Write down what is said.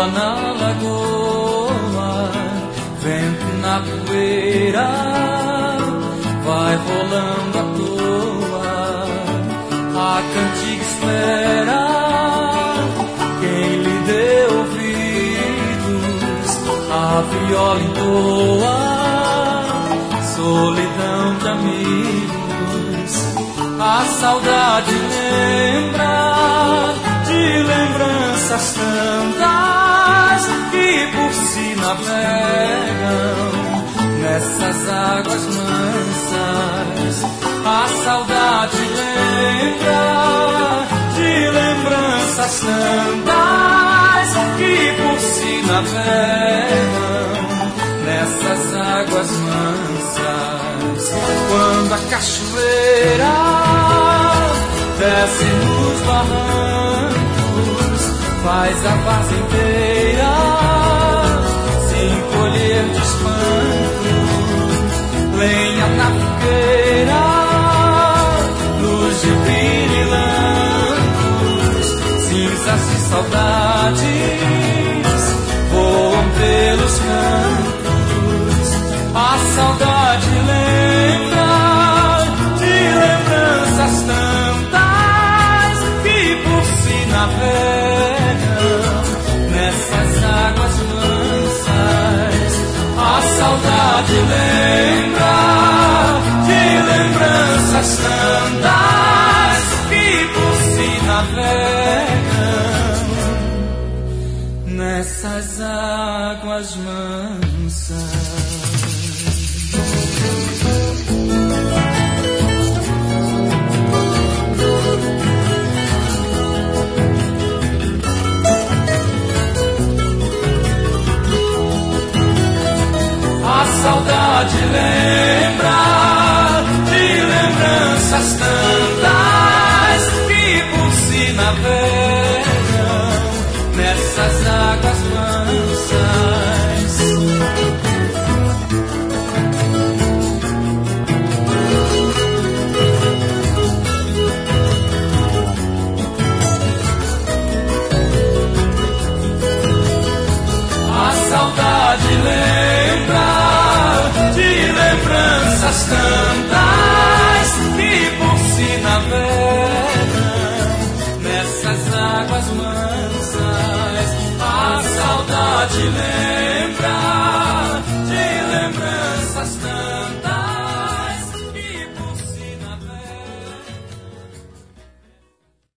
Água na lagoa, vento na poeira, vai rolando à toa, a cantiga espera quem lhe dê ouvidos, a viola entoa, solidão de amigos, a saudade lembra de lembranças tantas que por si navegam nessas águas mansas. A saudade lembra de lembranças tantas que por si navegam nessas águas mansas. Quando a cachoeira desce nos barrancos, faz a vaza inteira se encolher de espanto. Lenha na fogueira, luz de pirilampos, cinzas de saudades voam pelos campos. A saudade lembra de lembranças tantas que por si navegam nessas águas mansas. A saudade lembra de lembranças tantas que por si navegam nessas águas mansas. A saudade lembra de lembranças tantas que por si navegam nessas águas mansas. A saudade lembra de lembranças tantas que por si navegam nessas águas mansas. A saudade lembra